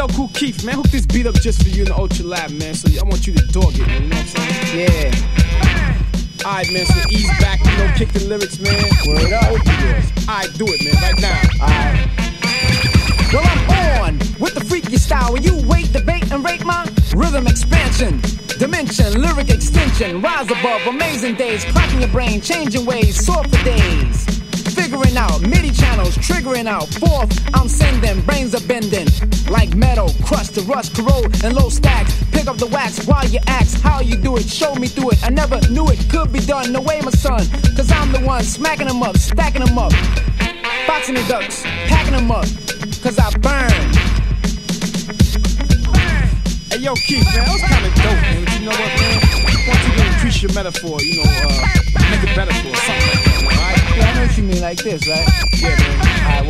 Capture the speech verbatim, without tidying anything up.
yo, Cool Keith, man, hook this beat up just for you in the Ultra Lab, man. So I want you to dog it, man. You know what I'm saying? Yeah. Alright, man, so ease back, you know, kick the lyrics, man. Word up. Alright, do it, man, right now. Alright. Well, I'm on with the freaky style. Will you wait, debate, and rate my rhythm expansion? Dimension, lyric extension, rise above, amazing days, cracking your brain, changing ways, soar for days. Figuring out MIDI channels, triggering out. Fourth, I'm sending, brains are bending. Like metal, crushed to rust, corrode, and low stacks. Pick up the wax while you ask how you do it. Show me through it, I never knew it could be done. No way, my son, cause I'm the one smacking them up, stacking them up. Boxing the ducks, packing them up, cause I burn. Hey, yo, Keith, man, that was kind of dope, man. But you know what, man? I want you to increase your metaphor, you know, uh, make it better for us, something like that, man, alright? Yeah, I know what you mean, like this, right? Yeah, man. Alright,